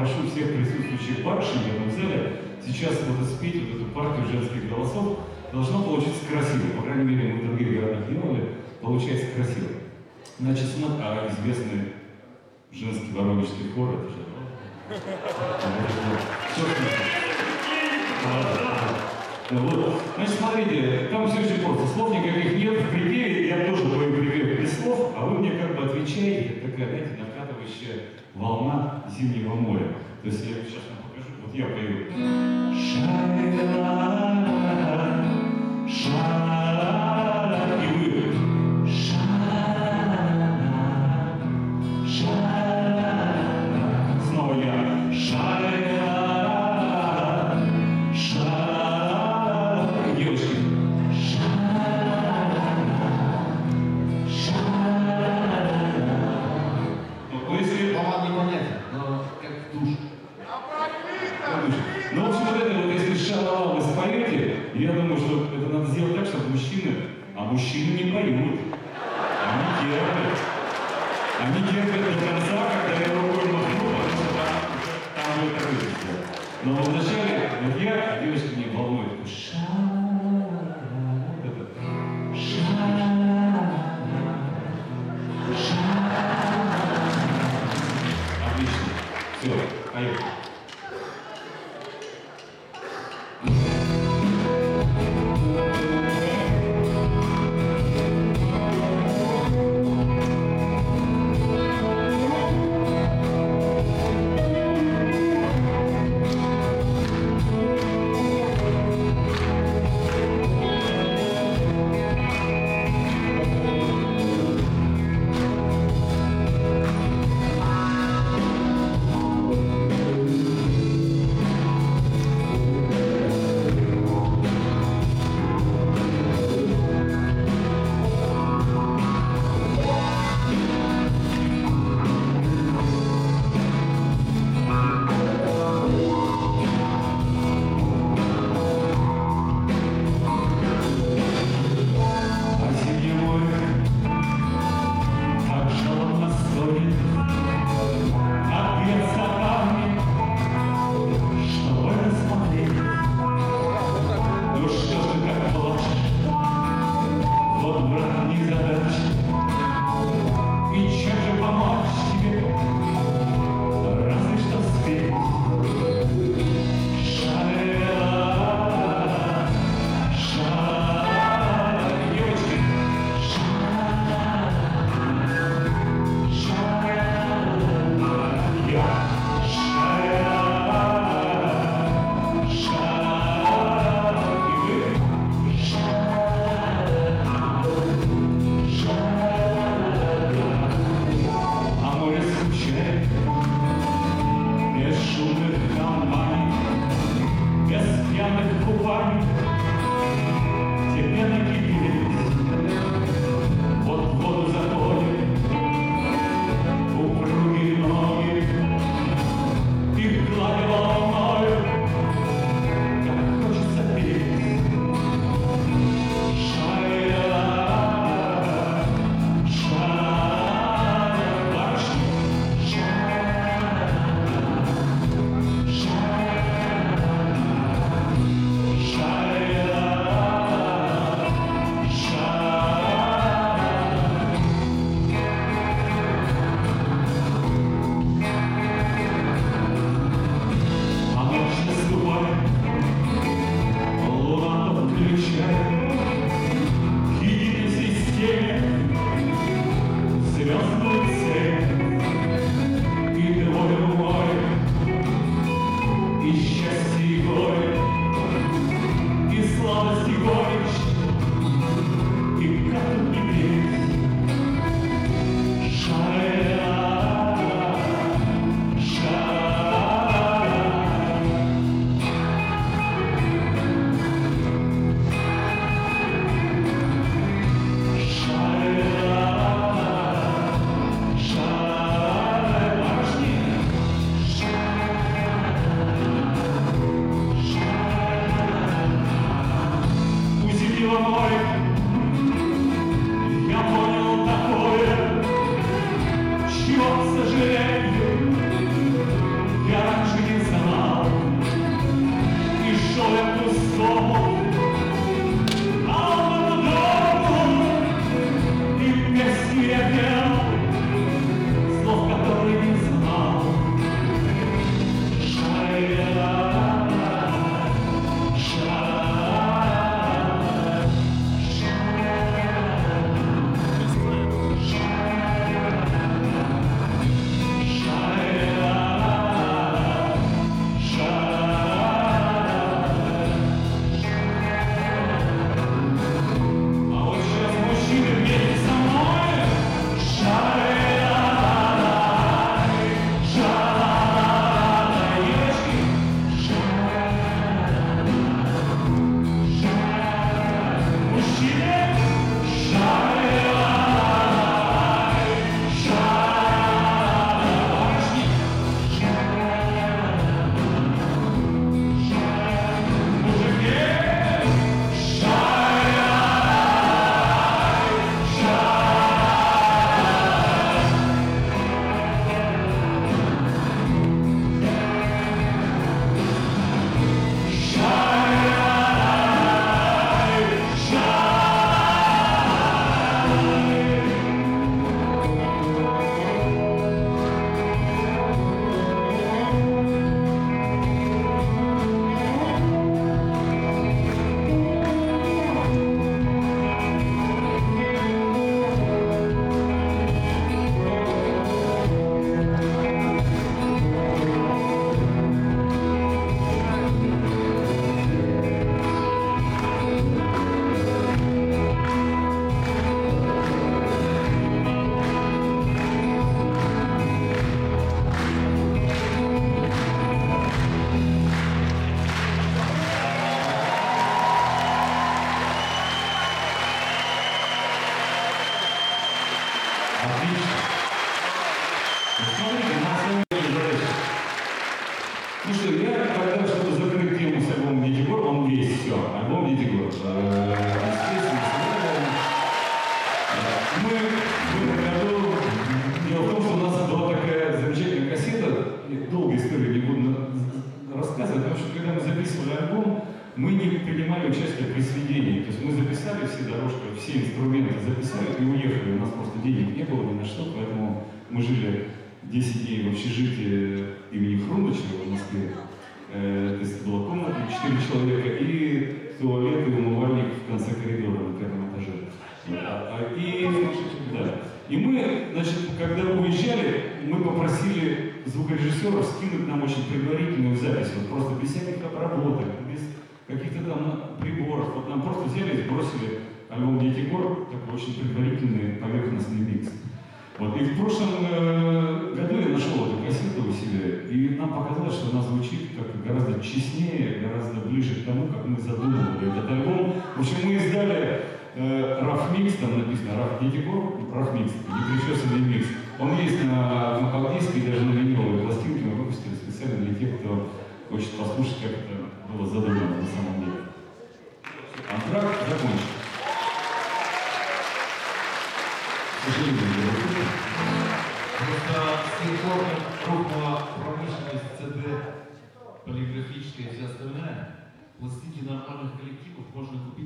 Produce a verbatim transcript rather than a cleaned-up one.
прошу всех присутствующих барышень в этом зале сейчас вот спеть вот эту партию женских голосов. Должно получиться красиво, по крайней мере, мы в других городах делали, получается красиво. Значит, смотри, а известный женский воронежский хор, это же... Вот. Значит, смотрите, там все очень просто. Слов никаких нет, в припеве я тоже пою припев без слов, а вы мне как бы отвечаете, такая, знаете, накатывающая волна зимнего моря. То есть я сейчас вам покажу, вот я пою. Ша-ла-ла-ла, ша-ла-ла-ла, и вы. Ша-ла-ла-ла, ша-ла-ла-ла. Снова я. Ша-ла-ла-ла, ша-ла-ла-ла. Девочки. Ша-ла-ла-ла, ша-ла-ла-ла. Ну, если... Слова непонятно, но как душ. Ну, в общем, вот это вот, если ша-ла-ла вы споете, я думаю, что это надо сделать так, чтобы мужчины, а мужчины не поют. Они терпят. Они терпят до конца, когда я рукой махну, потому что там, там будет рыбка. Но вначале, вот я, девочка не волнует, такой ша-ла-ла-ла, вот это. Ша-ла-ла-ла, ша-ла-ла-ла. Отлично. Все, поехали. Ну что, я, когда чтобы закрыть тему с альбомом Дети Гор, он весь, все, альбом Дети Гор. Мы в этом году, дело в том, что у нас была такая замечательная кассета, долгая история, не буду рассказывать, потому что когда мы записывали альбом, мы не принимали участие при сведении. То есть мы записали все дорожки, все инструменты записали и уехали. У нас просто денег не было ни на что, поэтому мы жили десять дней в общежитии имени Хрунычева в Москве. Э, то есть была комната, четыре человека и туалет и умывальник в конце коридора на первом этаже. А, а, и, да. И мы, значит, когда уезжали, мы попросили звукорежиссеров скинуть нам очень предварительную запись, вот просто без всяких обработок, без каких-то там приборов. Вот нам просто взяли и сбросили альбом Дети Гор, такой очень предварительный поверхностный микс. Вот. И в прошлом э, году я нашел эту кассету у себя, и нам показалось, что она звучит как гораздо честнее, гораздо ближе к тому, как мы задумывали этот альбом. В общем, мы издали э, Rough Mix, там написано Rough Дети Гор, Rough Mix, непричесанный микс. Он есть на компакт-диске и даже на виниловой пластинке мы выпустили специально для тех, кто хочет послушать, как это было задумано на самом деле. Антракт закончен. К сожалению, Просто с тех пор, как рухнула промышленность ЦД, полиграфическая и вся остальная, пластинки нормальных коллективов можно купить